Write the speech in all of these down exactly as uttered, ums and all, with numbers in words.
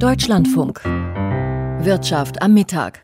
Deutschlandfunk. Wirtschaft am Mittag.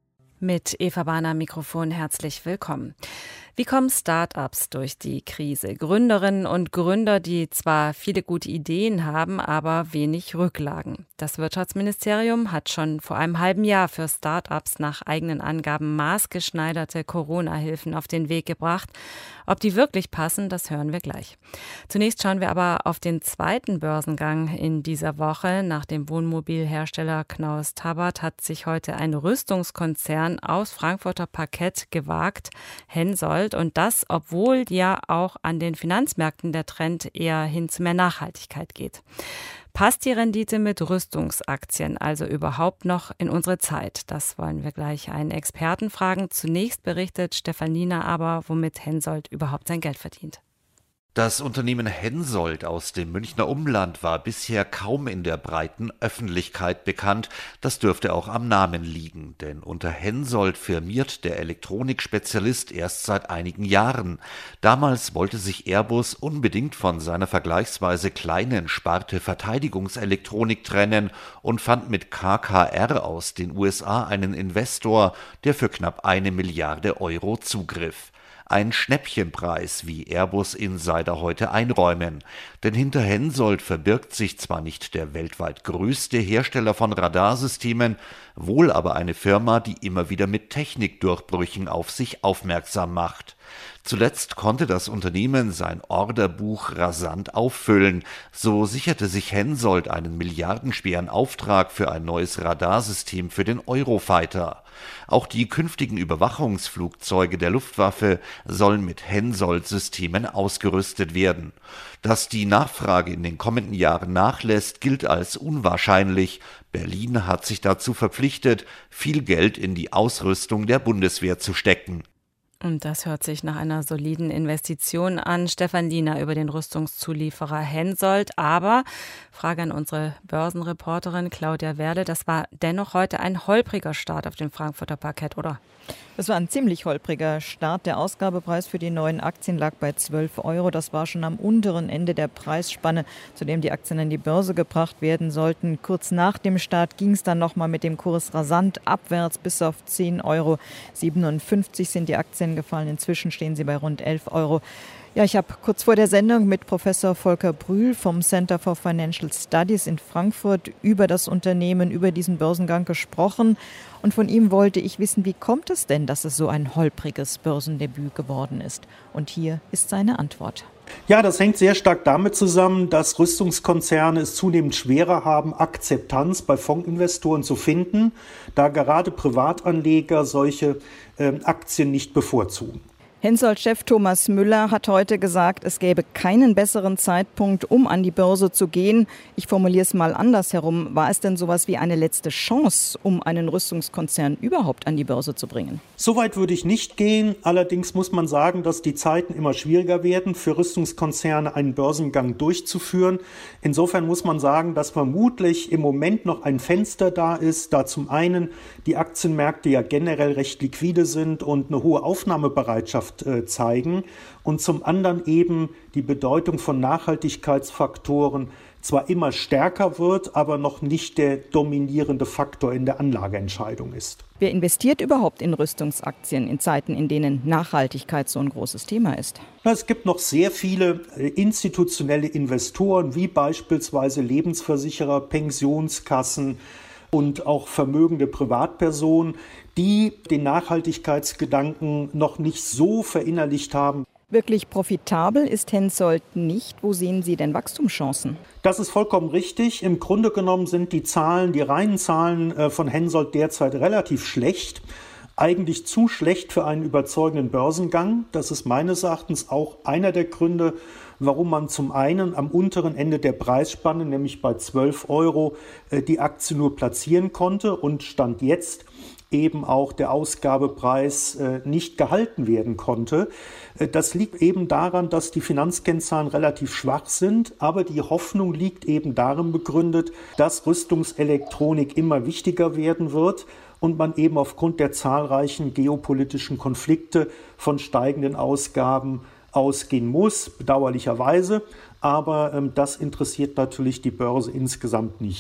Mit Eva Bahner am Mikrofon herzlich willkommen. Wie kommen Start-ups durch die Krise? Gründerinnen und Gründer, die zwar viele gute Ideen haben, aber wenig Rücklagen. Das Wirtschaftsministerium hat schon vor einem halben Jahr für Start-ups nach eigenen Angaben maßgeschneiderte Corona-Hilfen auf den Weg gebracht. Ob die wirklich passen, das hören wir gleich. Zunächst schauen wir aber auf den zweiten Börsengang in dieser Woche. Nach dem Wohnmobilhersteller Knaus Tabbert hat sich heute ein Rüstungskonzern aus Frankfurter Parkett gewagt, Hensoldt. Und das, obwohl ja auch an den Finanzmärkten der Trend eher hin zu mehr Nachhaltigkeit geht. Passt die Rendite mit Rüstungsaktien also überhaupt noch in unsere Zeit? Das wollen wir gleich einen Experten fragen. Zunächst berichtet Stefanina aber, womit Hensoldt überhaupt sein Geld verdient. Das Unternehmen Hensoldt aus dem Münchner Umland war bisher kaum in der breiten Öffentlichkeit bekannt. Das dürfte auch am Namen liegen, denn unter Hensoldt firmiert der Elektronikspezialist erst seit einigen Jahren. Damals wollte sich Airbus unbedingt von seiner vergleichsweise kleinen Sparte Verteidigungselektronik trennen und fand mit K K R aus den U S A einen Investor, der für knapp eine Milliarde Euro zugriff. Ein Schnäppchenpreis, wie Airbus-Insider heute einräumen. Denn hinter Hensoldt verbirgt sich zwar nicht der weltweit größte Hersteller von Radarsystemen, wohl aber eine Firma, die immer wieder mit Technikdurchbrüchen auf sich aufmerksam macht. Zuletzt konnte das Unternehmen sein Orderbuch rasant auffüllen. So sicherte sich Hensoldt einen milliardenschweren Auftrag für ein neues Radarsystem für den Eurofighter. Auch die künftigen Überwachungsflugzeuge der Luftwaffe sollen mit Hensoldt-Systemen ausgerüstet werden. Dass die Nachfrage in den kommenden Jahren nachlässt, gilt als unwahrscheinlich. Berlin hat sich dazu verpflichtet, viel Geld in die Ausrüstung der Bundeswehr zu stecken. Und das hört sich nach einer soliden Investition an. Stefan Liener über den Rüstungszulieferer Hensoldt. Aber, Frage an unsere Börsenreporterin Claudia Werle, das war dennoch heute ein holpriger Start auf dem Frankfurter Parkett, oder? Das war ein ziemlich holpriger Start. Der Ausgabepreis für die neuen Aktien lag bei zwölf Euro. Das war schon am unteren Ende der Preisspanne, zu dem die Aktien an die Börse gebracht werden sollten. Kurz nach dem Start ging es dann nochmal mit dem Kurs rasant abwärts bis auf zehn Euro siebenundfünfzig sind die Aktien gefallen. Inzwischen stehen sie bei rund elf Euro. Ja, ich habe kurz vor der Sendung mit Professor Volker Brühl vom Center for Financial Studies in Frankfurt über das Unternehmen, über diesen Börsengang gesprochen. Und von ihm wollte ich wissen, wie kommt es denn, dass es so ein holpriges Börsendebüt geworden ist? Und hier ist seine Antwort. Ja, das hängt sehr stark damit zusammen, dass Rüstungskonzerne es zunehmend schwerer haben, Akzeptanz bei Fondsinvestoren zu finden, da gerade Privatanleger solche äh, Aktien nicht bevorzugen. Hensoldt-Chef Thomas Müller hat heute gesagt, es gäbe keinen besseren Zeitpunkt, um an die Börse zu gehen. Ich formuliere es mal andersherum. War es denn sowas wie eine letzte Chance, um einen Rüstungskonzern überhaupt an die Börse zu bringen? Soweit würde ich nicht gehen. Allerdings muss man sagen, dass die Zeiten immer schwieriger werden, für Rüstungskonzerne einen Börsengang durchzuführen. Insofern muss man sagen, dass vermutlich im Moment noch ein Fenster da ist, da zum einen die Aktienmärkte ja generell recht liquide sind und eine hohe Aufnahmebereitschaft zeigen und zum anderen eben die Bedeutung von Nachhaltigkeitsfaktoren zwar immer stärker wird, aber noch nicht der dominierende Faktor in der Anlageentscheidung ist. Wer investiert überhaupt in Rüstungsaktien in Zeiten, in denen Nachhaltigkeit so ein großes Thema ist? Es gibt noch sehr viele institutionelle Investoren, wie beispielsweise Lebensversicherer, Pensionskassen und auch vermögende Privatpersonen, die den Nachhaltigkeitsgedanken noch nicht so verinnerlicht haben. Wirklich profitabel ist Hensoldt nicht. Wo sehen Sie denn Wachstumschancen? Das ist vollkommen richtig. Im Grunde genommen sind die Zahlen, die reinen Zahlen von Hensoldt derzeit relativ schlecht. Eigentlich zu schlecht für einen überzeugenden Börsengang. Das ist meines Erachtens auch einer der Gründe, warum man zum einen am unteren Ende der Preisspanne, nämlich bei zwölf Euro, die Aktie nur platzieren konnte und Stand jetzt eben auch der Ausgabepreis nicht gehalten werden konnte. Das liegt eben daran, dass die Finanzkennzahlen relativ schwach sind, aber die Hoffnung liegt eben darin begründet, dass Rüstungselektronik immer wichtiger werden wird und man eben aufgrund der zahlreichen geopolitischen Konflikte von steigenden Ausgaben ausgehen muss, bedauerlicherweise. Aber ähm, das interessiert natürlich die Börse insgesamt nicht.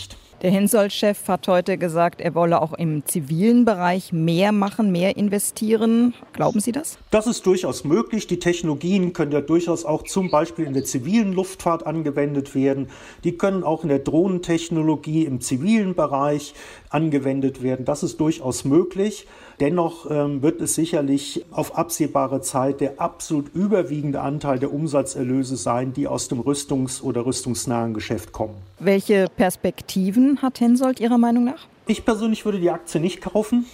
Der Hensoldt-Chef hat heute gesagt, er wolle auch im zivilen Bereich mehr machen, mehr investieren. Glauben Sie das? Das ist durchaus möglich. Die Technologien können ja durchaus auch zum Beispiel in der zivilen Luftfahrt angewendet werden. Die können auch in der Drohnentechnologie im zivilen Bereich angewendet werden. Das ist durchaus möglich. Dennoch ähm, wird es sicherlich auf absehbare Zeit der absolut überwiegende Anteil der Umsatzerlöse sein, die aus dem Rüstungs- oder rüstungsnahen Geschäft kommen. Welche Perspektiven hat Hensoldt Ihrer Meinung nach? Ich persönlich würde die Aktie nicht kaufen.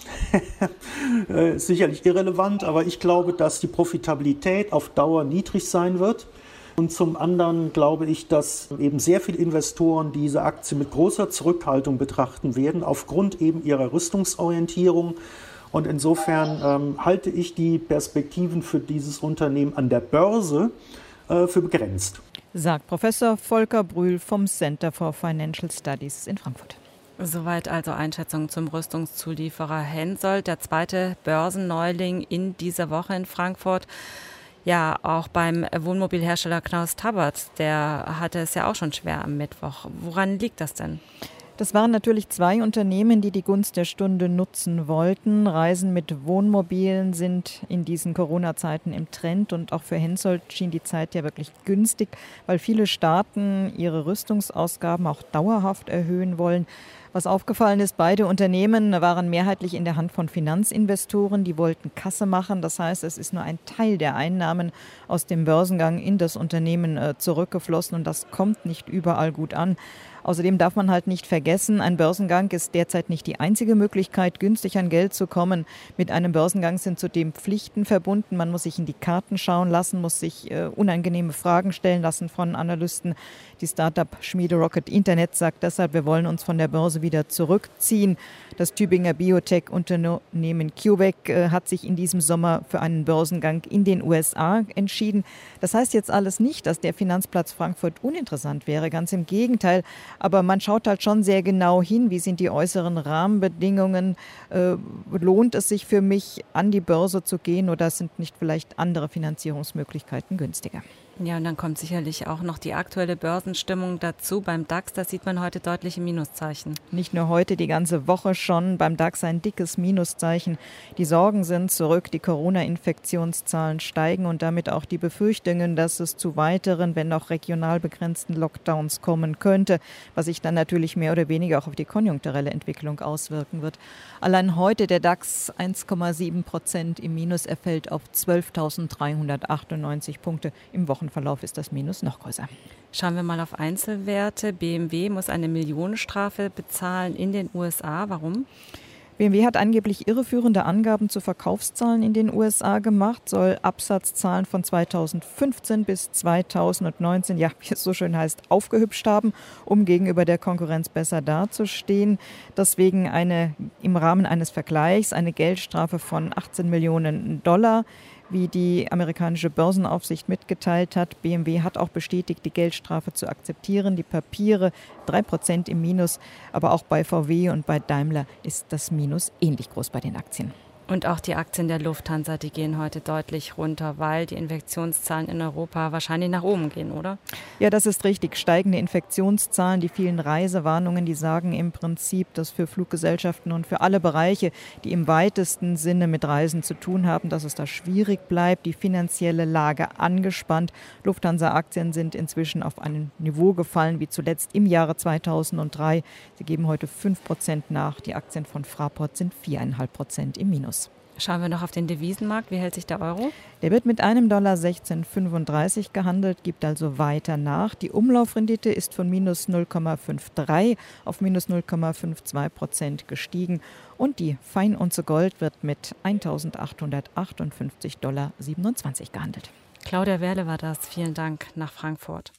äh, sicherlich irrelevant, aber ich glaube, dass die Profitabilität auf Dauer niedrig sein wird. Und zum anderen glaube ich, dass eben sehr viele Investoren diese Aktie mit großer Zurückhaltung betrachten werden, aufgrund eben ihrer Rüstungsorientierung. Und insofern ähm, halte ich die Perspektiven für dieses Unternehmen an der Börse äh, für begrenzt. Sagt Professor Volker Brühl vom Center for Financial Studies in Frankfurt. Soweit also Einschätzung zum Rüstungszulieferer Hensoldt, der zweite Börsenneuling in dieser Woche in Frankfurt. Ja, auch beim Wohnmobilhersteller Knaus Tabbert, der hatte es ja auch schon schwer am Mittwoch. Woran liegt das denn? Das waren natürlich zwei Unternehmen, die die Gunst der Stunde nutzen wollten. Reisen mit Wohnmobilen sind in diesen Corona-Zeiten im Trend und auch für Hensoldt schien die Zeit ja wirklich günstig, weil viele Staaten ihre Rüstungsausgaben auch dauerhaft erhöhen wollen. Was aufgefallen ist, beide Unternehmen waren mehrheitlich in der Hand von Finanzinvestoren, die wollten Kasse machen. Das heißt, es ist nur ein Teil der Einnahmen aus dem Börsengang in das Unternehmen äh, zurückgeflossen und das kommt nicht überall gut an. Außerdem darf man halt nicht vergessen, ein Börsengang ist derzeit nicht die einzige Möglichkeit, günstig an Geld zu kommen. Mit einem Börsengang sind zudem Pflichten verbunden. Man muss sich in die Karten schauen lassen, muss sich äh, unangenehme Fragen stellen lassen von Analysten. Die Startup-Schmiede Rocket Internet sagt deshalb, wir wollen uns von der Börse wieder zurückziehen. Das Tübinger Biotech-Unternehmen CureVac äh, hat sich in diesem Sommer für einen Börsengang in den U S A entschieden. Das heißt jetzt alles nicht, dass der Finanzplatz Frankfurt uninteressant wäre. Ganz im Gegenteil. Aber man schaut halt schon sehr genau hin, wie sind die äußeren Rahmenbedingungen. Äh, lohnt es sich für mich, an die Börse zu gehen oder sind nicht vielleicht andere Finanzierungsmöglichkeiten günstiger? Ja, und dann kommt sicherlich auch noch die aktuelle Börsenstimmung dazu. Beim DAX, da sieht man heute deutliche Minuszeichen. Nicht nur heute, die ganze Woche schon. Beim DAX ein dickes Minuszeichen. Die Sorgen sind zurück, die Corona-Infektionszahlen steigen und damit auch die Befürchtungen, dass es zu weiteren, wenn auch regional begrenzten Lockdowns kommen könnte, was sich dann natürlich mehr oder weniger auch auf die konjunkturelle Entwicklung auswirken wird. Allein heute der DAX eins Komma sieben Prozent im Minus, er fällt auf zwölftausenddreihundertachtundneunzig Punkte. Im Wochenverlauf ist das Minus noch größer. Schauen wir mal auf Einzelwerte. B M W muss eine Millionenstrafe bezahlen in den U S A. Warum? B M W hat angeblich irreführende Angaben zu Verkaufszahlen in den U S A gemacht, soll Absatzzahlen von zweitausendfünfzehn bis zweitausendneunzehn, ja, wie es so schön heißt, aufgehübscht haben, um gegenüber der Konkurrenz besser dazustehen. Deswegen eine, im Rahmen eines Vergleichs eine Geldstrafe von achtzehn Millionen Dollar. Wie die amerikanische Börsenaufsicht mitgeteilt hat, B M W hat auch bestätigt, die Geldstrafe zu akzeptieren. Die Papiere drei Prozent im Minus, aber auch bei V W und bei Daimler ist das Minus ähnlich groß bei den Aktien. Und auch die Aktien der Lufthansa, die gehen heute deutlich runter, weil die Infektionszahlen in Europa wahrscheinlich nach oben gehen, oder? Ja, das ist richtig. Steigende Infektionszahlen, die vielen Reisewarnungen, die sagen im Prinzip, dass für Fluggesellschaften und für alle Bereiche, die im weitesten Sinne mit Reisen zu tun haben, dass es da schwierig bleibt, die finanzielle Lage angespannt. Lufthansa-Aktien sind inzwischen auf ein Niveau gefallen, wie zuletzt im Jahre zweitausenddrei. Sie geben heute fünf Prozent nach. Die Aktien von Fraport sind vier Komma fünf Prozent im Minus. Schauen wir noch auf den Devisenmarkt. Wie hält sich der Euro? Der wird mit einem Dollar sechzehn Komma fünfunddreißig gehandelt, gibt also weiter nach. Die Umlaufrendite ist von minus null Komma dreiundfünfzig auf minus null Komma zweiundfünfzig Prozent gestiegen. Und die Feinunze Gold wird mit eintausendachthundertachtundfünfzig Dollar siebenundzwanzig gehandelt. Claudia Werle war das. Vielen Dank nach Frankfurt.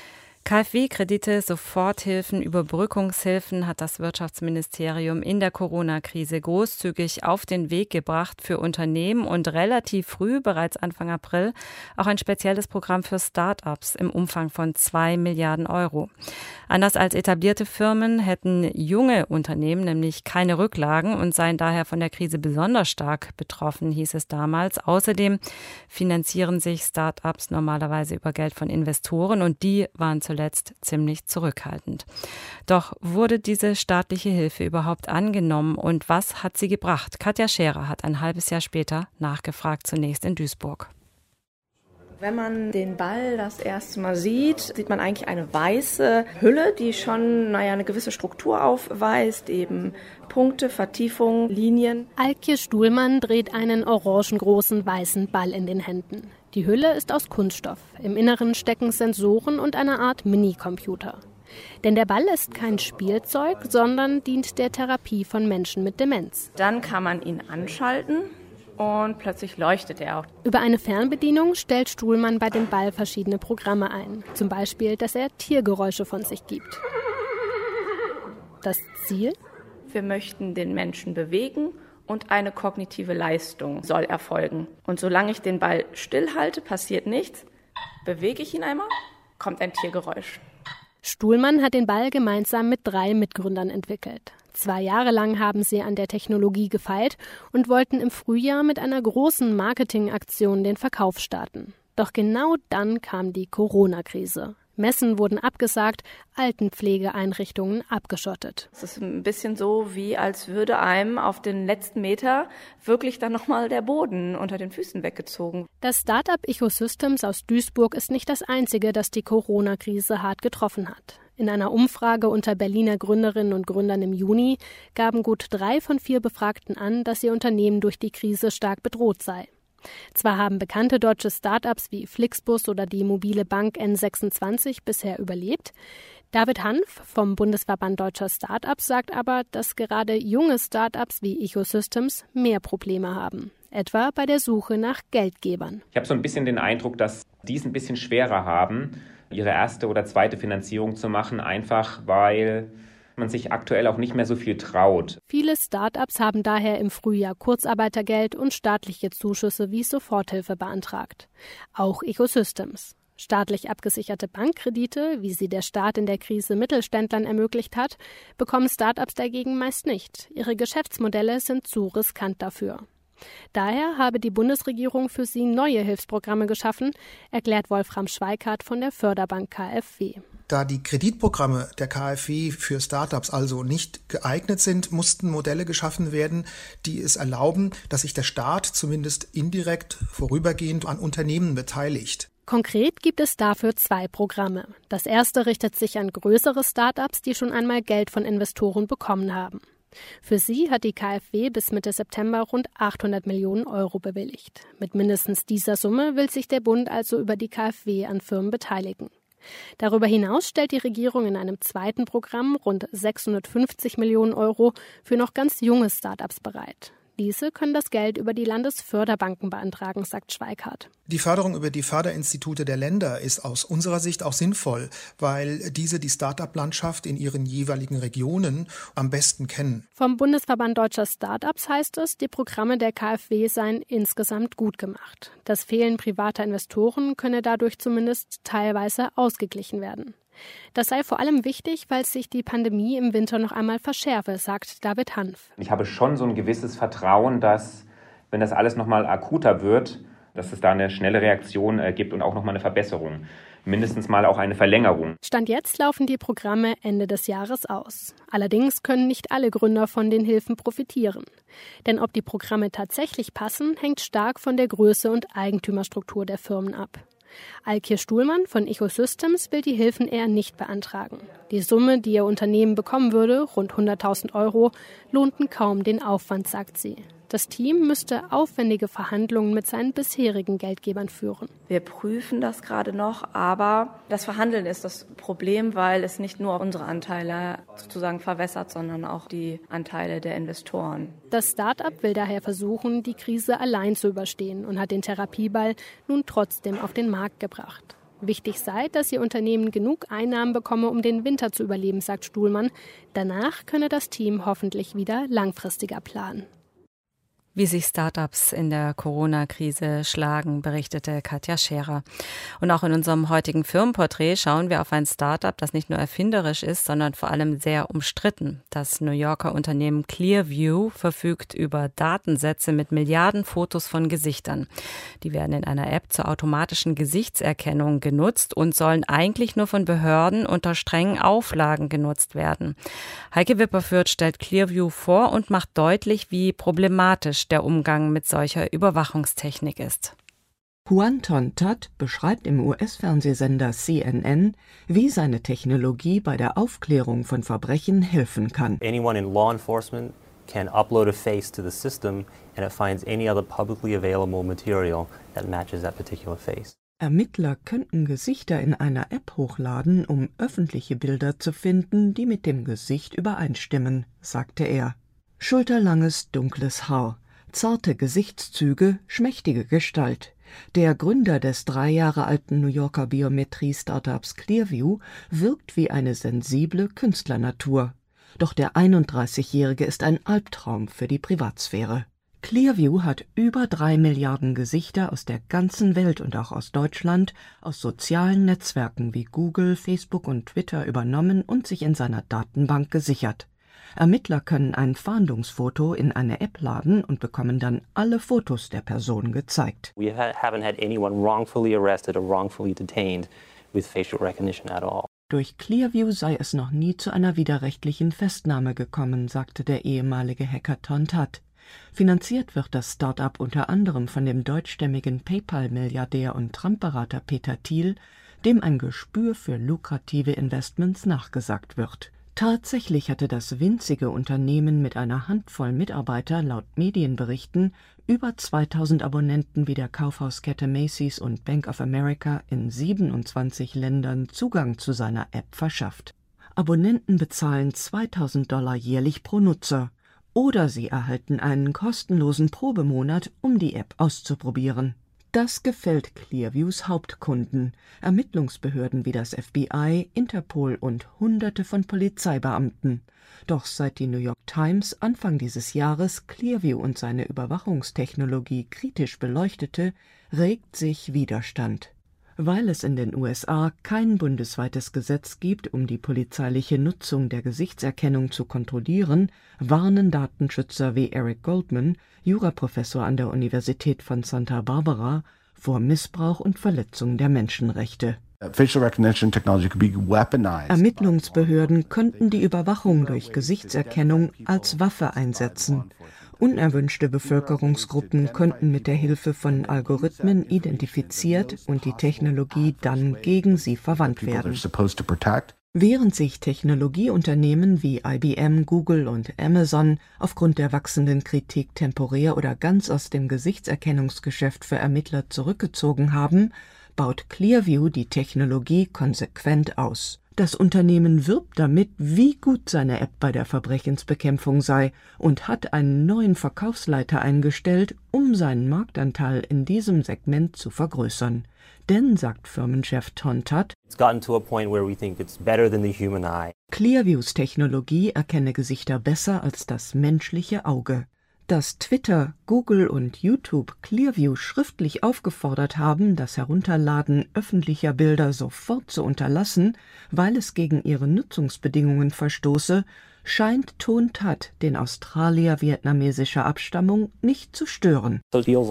KfW-Kredite, Soforthilfen, Überbrückungshilfen hat das Wirtschaftsministerium in der Corona-Krise großzügig auf den Weg gebracht für Unternehmen und relativ früh, bereits Anfang April, auch ein spezielles Programm für Start-ups im Umfang von zwei Milliarden Euro. Anders als etablierte Firmen hätten junge Unternehmen nämlich keine Rücklagen und seien daher von der Krise besonders stark betroffen, hieß es damals. Außerdem finanzieren sich Start-ups normalerweise über Geld von Investoren und die waren zuletzt zuletzt ziemlich zurückhaltend. Doch wurde diese staatliche Hilfe überhaupt angenommen und was hat sie gebracht? Katja Scherer hat ein halbes Jahr später nachgefragt, zunächst in Duisburg. Wenn man den Ball das erste Mal sieht, sieht man eigentlich eine weiße Hülle, die schon, naja, eine gewisse Struktur aufweist, eben Punkte, Vertiefungen, Linien. Alkje Stuhlmann dreht einen orangengroßen weißen Ball in den Händen. Die Hülle ist aus Kunststoff. Im Inneren stecken Sensoren und eine Art Minicomputer. Denn der Ball ist kein Spielzeug, sondern dient der Therapie von Menschen mit Demenz. Dann kann man ihn anschalten. Und plötzlich leuchtet er auch. Über eine Fernbedienung stellt Stuhlmann bei dem Ball verschiedene Programme ein. Zum Beispiel, dass er Tiergeräusche von sich gibt. Das Ziel? Wir möchten den Menschen bewegen und eine kognitive Leistung soll erfolgen. Und solange ich den Ball stillhalte, passiert nichts. Bewege ich ihn einmal, kommt ein Tiergeräusch. Stuhlmann hat den Ball gemeinsam mit drei Mitgründern entwickelt. Zwei Jahre lang haben sie an der Technologie gefeilt und wollten im Frühjahr mit einer großen Marketingaktion den Verkauf starten. Doch genau dann kam die Corona-Krise. Messen wurden abgesagt, Altenpflegeeinrichtungen abgeschottet. Es ist ein bisschen so, wie als würde einem auf den letzten Meter wirklich dann nochmal der Boden unter den Füßen weggezogen. Das Start-up Ecosystems aus Duisburg ist nicht das einzige, das die Corona-Krise hart getroffen hat. In einer Umfrage unter Berliner Gründerinnen und Gründern im Juni gaben gut drei von vier Befragten an, dass ihr Unternehmen durch die Krise stark bedroht sei. Zwar haben bekannte deutsche Start-ups wie Flixbus oder die mobile Bank N sechsundzwanzig bisher überlebt. David Hanf vom Bundesverband Deutscher Start-ups sagt aber, dass gerade junge Start-ups wie Ecosystems mehr Probleme haben. Etwa bei der Suche nach Geldgebern. Ich habe so ein bisschen den Eindruck, dass die es ein bisschen schwerer haben, ihre erste oder zweite Finanzierung zu machen, einfach weil man sich aktuell auch nicht mehr so viel traut. Viele Start-ups haben daher im Frühjahr Kurzarbeitergeld und staatliche Zuschüsse wie Soforthilfe beantragt. Auch Ecosystems. Staatlich abgesicherte Bankkredite, wie sie der Staat in der Krise Mittelständlern ermöglicht hat, bekommen Start-ups dagegen meist nicht. Ihre Geschäftsmodelle sind zu riskant dafür. Daher habe die Bundesregierung für sie neue Hilfsprogramme geschaffen, erklärt Wolfram Schweikart von der Förderbank K f W. Da die Kreditprogramme der K f W für Startups also nicht geeignet sind, mussten Modelle geschaffen werden, die es erlauben, dass sich der Staat zumindest indirekt vorübergehend an Unternehmen beteiligt. Konkret gibt es dafür zwei Programme. Das erste richtet sich an größere Startups, die schon einmal Geld von Investoren bekommen haben. Für sie hat die K f W bis Mitte September rund achthundert Millionen Euro bewilligt. Mit mindestens dieser Summe will sich der Bund also über die K f W an Firmen beteiligen. Darüber hinaus stellt die Regierung in einem zweiten Programm rund sechshundertfünfzig Millionen Euro für noch ganz junge Start-ups bereit. Diese können das Geld über die Landesförderbanken beantragen, sagt Schweikart. Die Förderung über die Förderinstitute der Länder ist aus unserer Sicht auch sinnvoll, weil diese die Start-up-Landschaft in ihren jeweiligen Regionen am besten kennen. Vom Bundesverband Deutscher Start-ups heißt es, die Programme der K f W seien insgesamt gut gemacht. Das Fehlen privater Investoren könne dadurch zumindest teilweise ausgeglichen werden. Das sei vor allem wichtig, weil sich die Pandemie im Winter noch einmal verschärfe, sagt David Hanf. Ich habe schon so ein gewisses Vertrauen, dass, wenn das alles noch mal akuter wird, dass es da eine schnelle Reaktion äh, gibt und auch noch mal eine Verbesserung. Mindestens mal auch eine Verlängerung. Stand jetzt laufen die Programme Ende des Jahres aus. Allerdings können nicht alle Gründer von den Hilfen profitieren. Denn ob die Programme tatsächlich passen, hängt stark von der Größe und Eigentümerstruktur der Firmen ab. Alkje Stuhlmann von Ecosystems will die Hilfen eher nicht beantragen. Die Summe, die ihr Unternehmen bekommen würde, rund hunderttausend Euro, lohnten kaum den Aufwand, sagt sie. Das Team müsste aufwendige Verhandlungen mit seinen bisherigen Geldgebern führen. Wir prüfen das gerade noch, aber das Verhandeln ist das Problem, weil es nicht nur unsere Anteile sozusagen verwässert, sondern auch die Anteile der Investoren. Das Start-up will daher versuchen, die Krise allein zu überstehen und hat den Therapieball nun trotzdem auf den Markt gebracht. Wichtig sei, dass ihr Unternehmen genug Einnahmen bekomme, um den Winter zu überleben, sagt Stuhlmann. Danach könne das Team hoffentlich wieder langfristiger planen. Wie sich Startups in der Corona-Krise schlagen, berichtete Katja Scherer. Und auch in unserem heutigen Firmenporträt schauen wir auf ein Startup, das nicht nur erfinderisch ist, sondern vor allem sehr umstritten. Das New Yorker Unternehmen Clearview verfügt über Datensätze mit Milliarden Fotos von Gesichtern. Die werden in einer App zur automatischen Gesichtserkennung genutzt und sollen eigentlich nur von Behörden unter strengen Auflagen genutzt werden. Heike Wipperfürth stellt Clearview vor und macht deutlich, wie problematisch der Umgang mit solcher Überwachungstechnik ist. Juan Ton-Tat beschreibt im U S-Fernsehsender C N N, wie seine Technologie bei der Aufklärung von Verbrechen helfen kann. Anyone in law enforcement can upload a face to the system and it finds any other publicly available material that matches that particular face. Ermittler könnten Gesichter in einer App hochladen, um öffentliche Bilder zu finden, die mit dem Gesicht übereinstimmen, sagte er. Schulterlanges, dunkles Haar, zarte Gesichtszüge, schmächtige Gestalt. Der Gründer des drei Jahre alten New Yorker Biometrie-Startups Clearview wirkt wie eine sensible Künstlernatur. Doch der einunddreißigjährige ist ein Albtraum für die Privatsphäre. Clearview hat über drei Milliarden Gesichter aus der ganzen Welt und auch aus Deutschland aus sozialen Netzwerken wie Google, Facebook und Twitter übernommen und sich in seiner Datenbank gesichert. Ermittler können ein Fahndungsfoto in eine App laden und bekommen dann alle Fotos der Person gezeigt. We haven't had anyone wrongfully arrested or wrongfully detained with facial recognition at all. Durch Clearview sei es noch nie zu einer widerrechtlichen Festnahme gekommen, sagte der ehemalige Hacker Ton-Tat. Finanziert wird das Start-up unter anderem von dem deutschstämmigen PayPal-Milliardär und Trump-Berater Peter Thiel, dem ein Gespür für lukrative Investments nachgesagt wird. Tatsächlich hatte das winzige Unternehmen mit einer Handvoll Mitarbeiter laut Medienberichten über zweitausend Abonnenten wie der Kaufhauskette Macy's und Bank of America in siebenundzwanzig Ländern Zugang zu seiner App verschafft. Abonnenten bezahlen zweitausend Dollar jährlich pro Nutzer. Oder sie erhalten einen kostenlosen Probemonat, um die App auszuprobieren. Das gefällt Clearviews Hauptkunden, Ermittlungsbehörden wie das F B I, Interpol und Hunderte von Polizeibeamten. Doch seit die New York Times Anfang dieses Jahres Clearview und seine Überwachungstechnologie kritisch beleuchtete, regt sich Widerstand. Weil es in den U S A kein bundesweites Gesetz gibt, um die polizeiliche Nutzung der Gesichtserkennung zu kontrollieren, warnen Datenschützer wie Eric Goldman, Juraprofessor an der Universität von Santa Barbara, vor Missbrauch und Verletzung der Menschenrechte. Ermittlungsbehörden könnten die Überwachung durch Gesichtserkennung als Waffe einsetzen. Unerwünschte Bevölkerungsgruppen könnten mit der Hilfe von Algorithmen identifiziert und die Technologie dann gegen sie verwandt werden. Während sich Technologieunternehmen wie I B M, Google und Amazon aufgrund der wachsenden Kritik temporär oder ganz aus dem Gesichtserkennungsgeschäft für Ermittler zurückgezogen haben, baut Clearview die Technologie konsequent aus. Das Unternehmen wirbt damit, wie gut seine App bei der Verbrechensbekämpfung sei und hat einen neuen Verkaufsleiter eingestellt, um seinen Marktanteil in diesem Segment zu vergrößern. Denn, sagt Firmenchef Ton-Tat, Clearviews Technologie erkenne Gesichter besser als das menschliche Auge. Dass Twitter, Google und YouTube Clearview schriftlich aufgefordert haben, das Herunterladen öffentlicher Bilder sofort zu unterlassen, weil es gegen ihre Nutzungsbedingungen verstoße, scheint Ton-Tat, den Australier vietnamesischer Abstammung, nicht zu stören.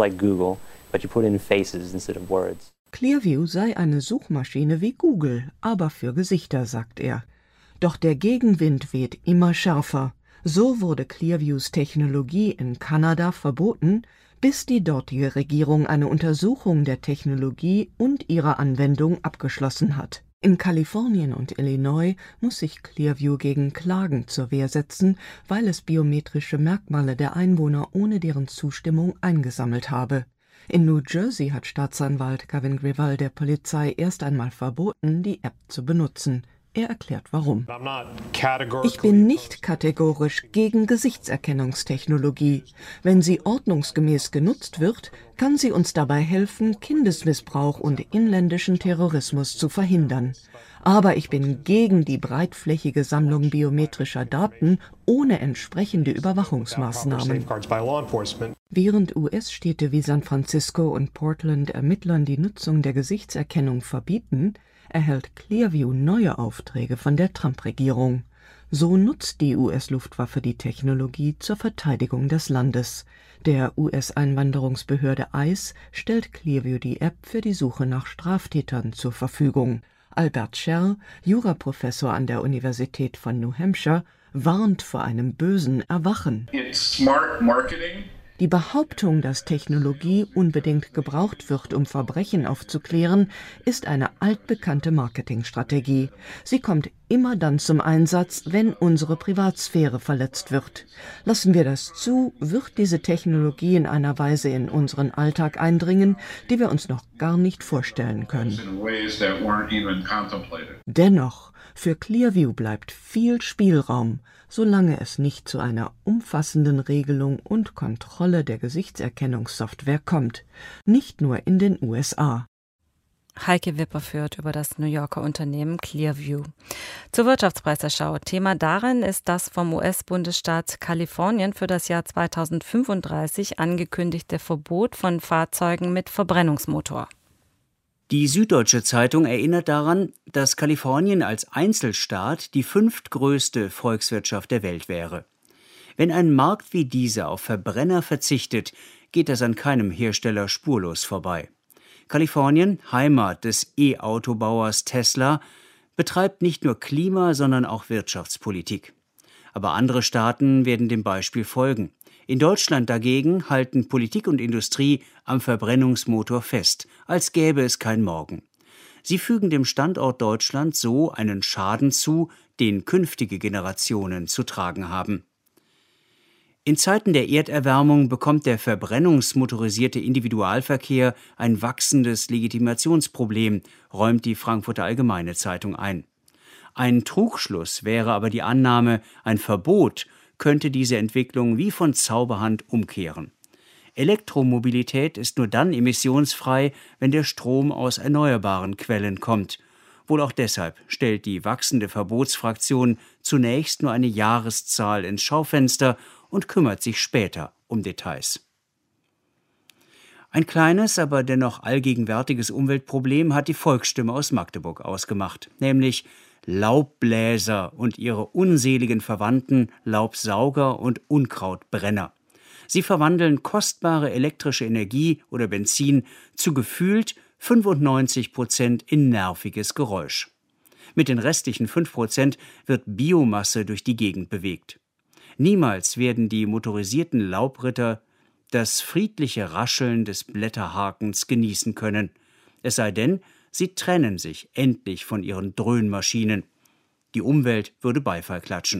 Clearview sei eine Suchmaschine wie Google, aber für Gesichter, sagt er. Doch der Gegenwind weht immer schärfer. So wurde Clearviews Technologie in Kanada verboten, bis die dortige Regierung eine Untersuchung der Technologie und ihrer Anwendung abgeschlossen hat. In Kalifornien und Illinois muss sich Clearview gegen Klagen zur Wehr setzen, weil es biometrische Merkmale der Einwohner ohne deren Zustimmung eingesammelt habe. In New Jersey hat Staatsanwalt Gavin Grewal der Polizei erst einmal verboten, die App zu benutzen. Er erklärt warum. Ich bin nicht kategorisch gegen Gesichtserkennungstechnologie. Wenn sie ordnungsgemäß genutzt wird, kann sie uns dabei helfen, Kindesmissbrauch und inländischen Terrorismus zu verhindern. Aber ich bin gegen die breitflächige Sammlung biometrischer Daten ohne entsprechende Überwachungsmaßnahmen. Während U S-Städte wie San Francisco und Portland Ermittlern die Nutzung der Gesichtserkennung verbieten, erhält Clearview neue Aufträge von der Trump-Regierung. So nutzt die U S-Luftwaffe die Technologie zur Verteidigung des Landes. Der U S-Einwanderungsbehörde I C E stellt Clearview die App für die Suche nach Straftätern zur Verfügung. Albert Scherr, Juraprofessor an der Universität von New Hampshire, warnt vor einem bösen Erwachen. It's smart marketing. Die Behauptung, dass Technologie unbedingt gebraucht wird, um Verbrechen aufzuklären, ist eine altbekannte Marketingstrategie. Sie kommt immer dann zum Einsatz, wenn unsere Privatsphäre verletzt wird. Lassen wir das zu, wird diese Technologie in einer Weise in unseren Alltag eindringen, die wir uns noch gar nicht vorstellen können. Dennoch, für Clearview bleibt viel Spielraum, solange es nicht zu einer umfassenden Regelung und Kontrolle der Gesichtserkennungssoftware kommt, nicht nur in den U S A. Heike Wipper führt über das New Yorker Unternehmen Clearview. Zur Wirtschaftspreisschau. Thema darin ist das vom U S-Bundesstaat Kalifornien für das Jahr zweitausendfünfunddreißig angekündigte Verbot von Fahrzeugen mit Verbrennungsmotor. Die Süddeutsche Zeitung erinnert daran, dass Kalifornien als Einzelstaat die fünftgrößte Volkswirtschaft der Welt wäre. Wenn ein Markt wie dieser auf Verbrenner verzichtet, geht das an keinem Hersteller spurlos vorbei. Kalifornien, Heimat des E-Autobauers Tesla, betreibt nicht nur Klima-, sondern auch Wirtschaftspolitik. Aber andere Staaten werden dem Beispiel folgen. In Deutschland dagegen halten Politik und Industrie am Verbrennungsmotor fest, als gäbe es kein Morgen. Sie fügen dem Standort Deutschland so einen Schaden zu, den künftige Generationen zu tragen haben. In Zeiten der Erderwärmung bekommt der verbrennungsmotorisierte Individualverkehr ein wachsendes Legitimationsproblem, räumt die Frankfurter Allgemeine Zeitung ein. Ein Trugschluss wäre aber die Annahme, ein Verbot könnte diese Entwicklung wie von Zauberhand umkehren. Elektromobilität ist nur dann emissionsfrei, wenn der Strom aus erneuerbaren Quellen kommt. Wohl auch deshalb stellt die wachsende Verbotsfraktion zunächst nur eine Jahreszahl ins Schaufenster und kümmert sich später um Details. Ein kleines, aber dennoch allgegenwärtiges Umweltproblem hat die Volksstimme aus Magdeburg ausgemacht, nämlich Laubbläser und ihre unseligen Verwandten Laubsauger und Unkrautbrenner. Sie verwandeln kostbare elektrische Energie oder Benzin zu gefühlt fünfundneunzig Prozent in nerviges Geräusch. Mit den restlichen fünf Prozent wird Biomasse durch die Gegend bewegt. Niemals werden die motorisierten Laubritter das friedliche Rascheln des Blätterhakens genießen können, es sei denn, sie trennen sich endlich von ihren Dröhnmaschinen. Die Umwelt würde Beifall klatschen.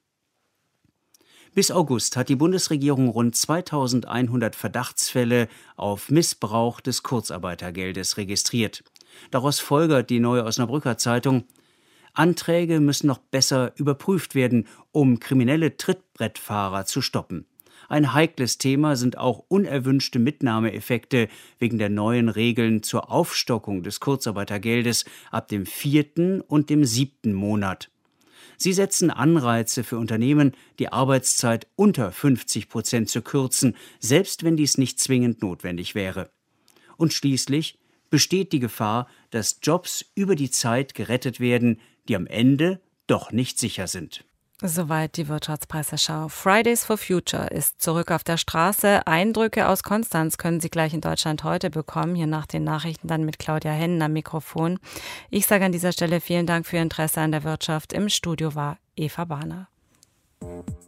Bis August hat die Bundesregierung rund zweitausendeinhundert Verdachtsfälle auf Missbrauch des Kurzarbeitergeldes registriert. Daraus folgert die Neue Osnabrücker Zeitung: Anträge müssen noch besser überprüft werden, um kriminelle Trittbrettfahrer zu stoppen. Ein heikles Thema sind auch unerwünschte Mitnahmeeffekte wegen der neuen Regeln zur Aufstockung des Kurzarbeitergeldes ab dem vierten und dem siebten Monat. Sie setzen Anreize für Unternehmen, die Arbeitszeit unter fünfzig Prozent zu kürzen, selbst wenn dies nicht zwingend notwendig wäre. Und schließlich besteht die Gefahr, dass Jobs über die Zeit gerettet werden, die am Ende doch nicht sicher sind. Soweit die Wirtschaftspresseschau. Fridays for Future ist zurück auf der Straße. Eindrücke aus Konstanz können Sie gleich in Deutschland heute bekommen. Hier nach den Nachrichten dann mit Claudia Hennen am Mikrofon. Ich sage an dieser Stelle vielen Dank für Ihr Interesse an der Wirtschaft. Im Studio war Eva Bahner.